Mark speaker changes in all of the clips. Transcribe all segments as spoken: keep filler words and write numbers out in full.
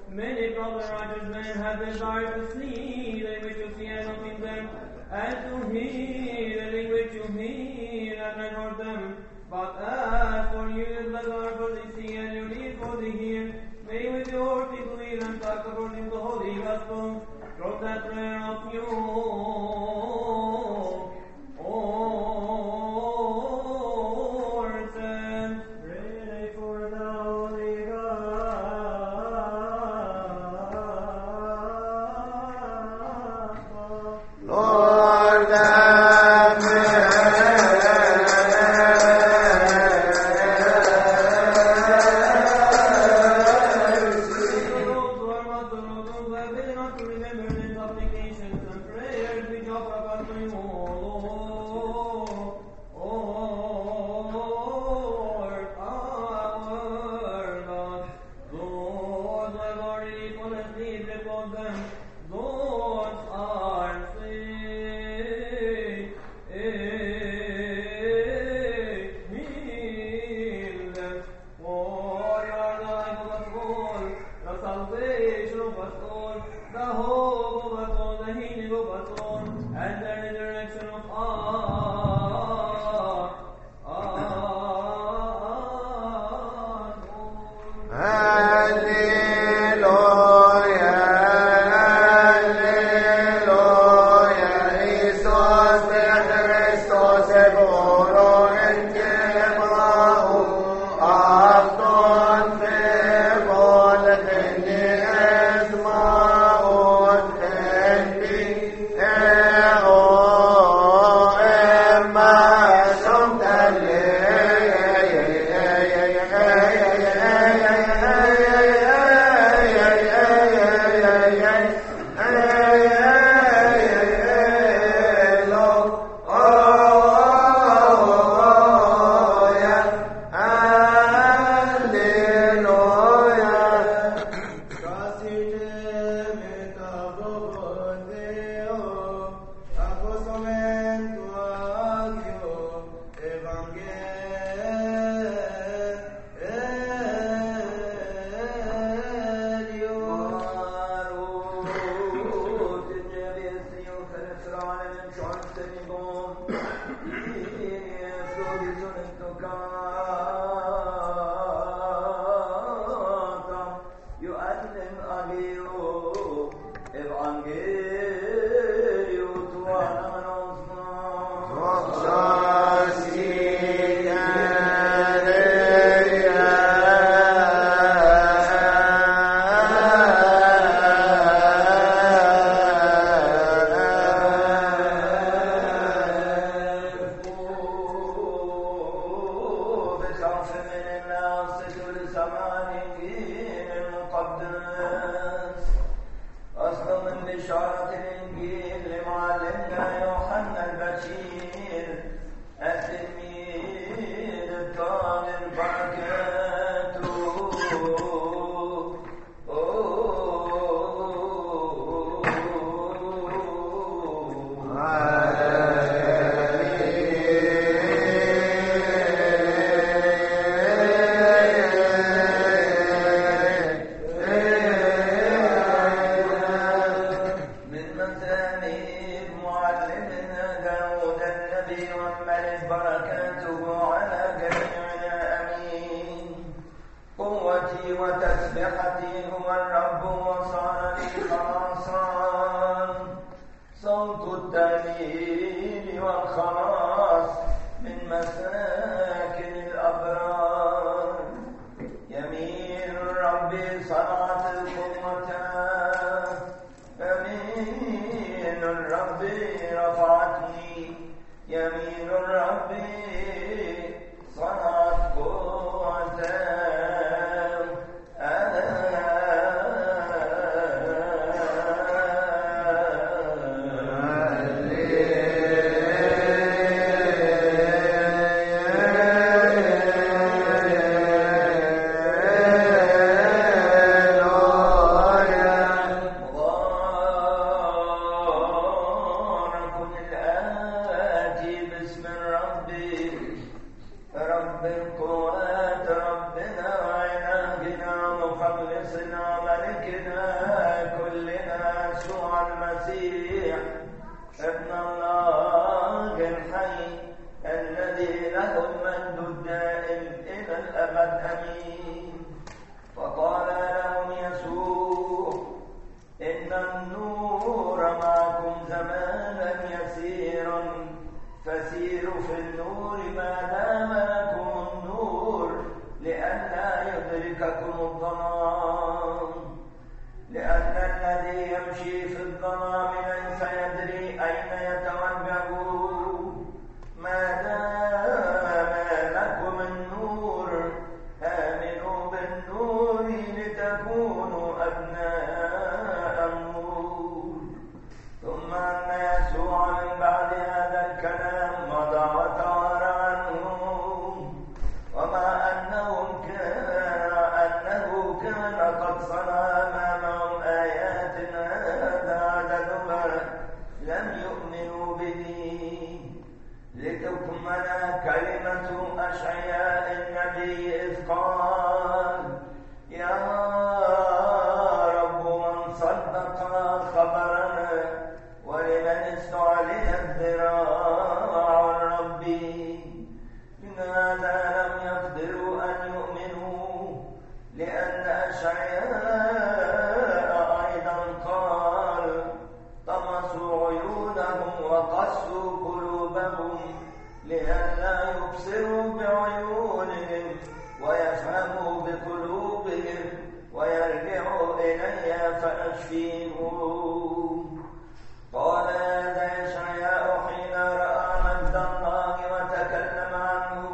Speaker 1: Many proper righteous men have desired to see the which you see and not in them, and to hear the which you hear and not heard them. But as for you, the Lord for the see and you need for the hear, may with your people hear and talk according to the Holy Gospel, from that prayer of you.
Speaker 2: ملكنا كلنا يسوع المسيح ابن الله الحي الذي له المجد الدائم إلى الأبد آمين. فقال لهم يسوع إن النور معكم زمانا يسيرا فسيروا في النور ما دام لكم النور لئلا يدرككم الظلام، لأن الذي يمشي في الظلام ليس يدري أين يتوجه. ما دام لكم النور آمنوا بالنور لتكونوا أبناء النور. ثم أن يسوع من بعد هذا الكلام مضى وتوارى عنهم، ومع أنه كان أنه كان قد صنع أمامهم آيات هذا عددها لم يؤمنوا به، لتكمل كلمة أشعياء النبي إذ قال يا رب من صدق خبرنا ولمن استعلن الذراع الربي. لماذا لم يقدروا أن يؤمنوا؟ لأن أشعياء أيضا قال طمسوا عيونهم وقسوا قلوبهم لئلا يبصروا بعيونهم ويفهموا بقلوبهم ويرجعوا إلي فأشفيهم. قال هذا أشعياء حين رأى مجد الله وتكلم عنه،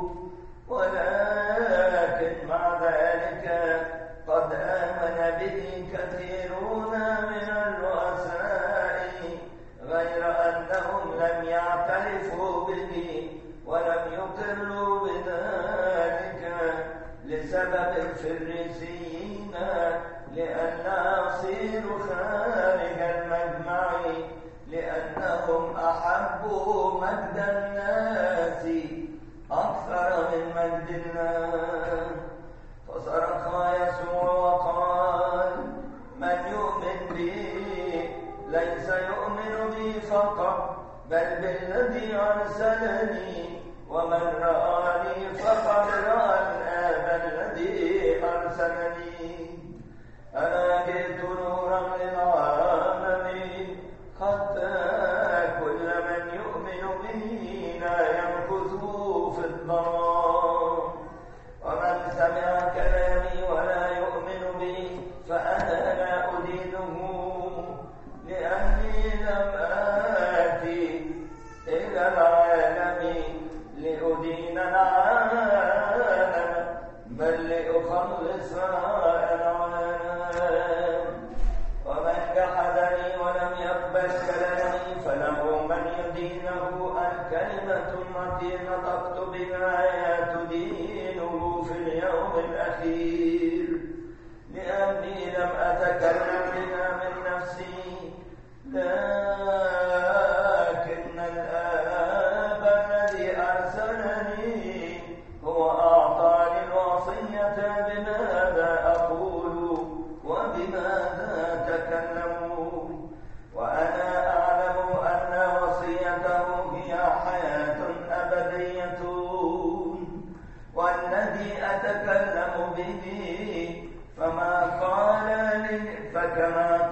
Speaker 2: ولكن مع ذلك قد آمن به كثيرون من الرؤساء غير أنهم لم يعترفوا به ولم يقروا بذلك لسبب الفريسيين لئلا يصيروا خارج المجمع، لأنهم أحبوا مجد الناس أكثر من مجد الله. فصرخ يسوع وقال من يؤمن بي ليس يؤمن بي فقط بل بالذي أرسلني، ومن رآني فقد رأى الآب الذي أرسلني. أنا جئت نورا للعالمين حتى كل من يؤمن بي لا يمكث في الظلام. ومن سمع كلامي ولا يؤمن بي فأنا لا أدينه، لأني لم آتي إلى العالم لأدين العالم بل لأخلص العالم. ومن جحدني ولم يقبل كلامي فله من يدينه الكلمة التي نطقت بها تدينه في اليوم الأخير، لأني لم أتكلم بها من نفسي لكن الآب الذي أرسلني هو أعطاني الوصية بماذا أقول وبماذا تكلم. وأنا أعلم أن وصيته هي حياة أبدية، والذي أتكلم به فما قال لي فكما